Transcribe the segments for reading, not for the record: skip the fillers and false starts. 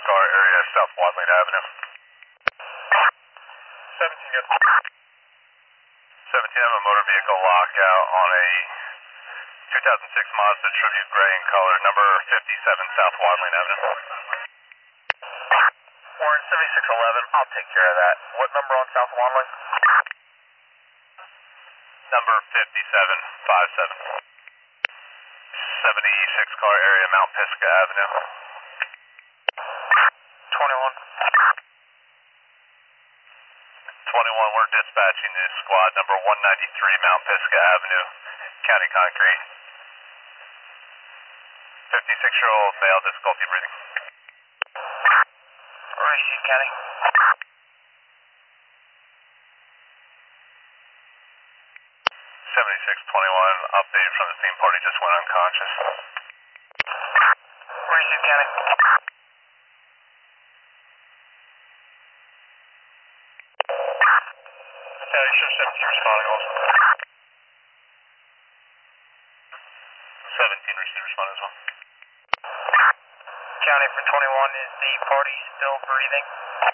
car area, South Wadley Avenue. 17, yes. 17, I'm a motor vehicle lockout on a 2006 Mazda Tribute Gray in color, number 57 South Wadley Avenue. Warren 7611, I'll take care of that. What number on South Wadley? Number 5757. 76 car area, Mount Pisgah Avenue. 21. 21, we're dispatching this squad number 193 Mount Pisgah Avenue, County Concrete. 56-year-old male, difficulty breathing. Rashid County. 7621, update from the scene, party just went unconscious. Rashid County. Yeah, you show 17 responding also. 17 received respond as well. County for 21, is the party still breathing?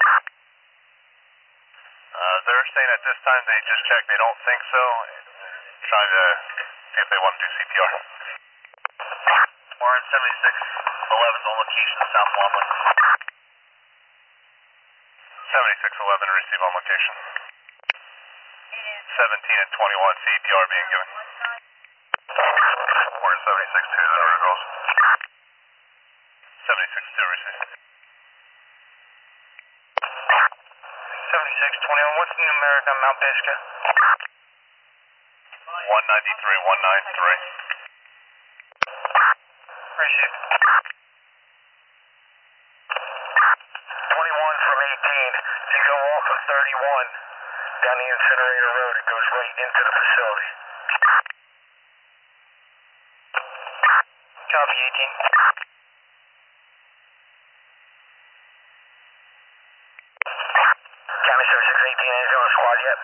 They're saying at this time they just checked, they don't think so. Trying to see if they want to do CPR. Warren 7611's on location, South Wadley. 7611, receive on location. 17 and 21, CPR being given. Warren 76-2, the order goes. 76-2, receive. 7621, what's the numeric on Mount Pisgah? 193, 193. Rashid. 21 from 18, if you go off of 31 down the incinerator road, it goes right into the facility. Copy 18. County 7618, anything on the squad yet?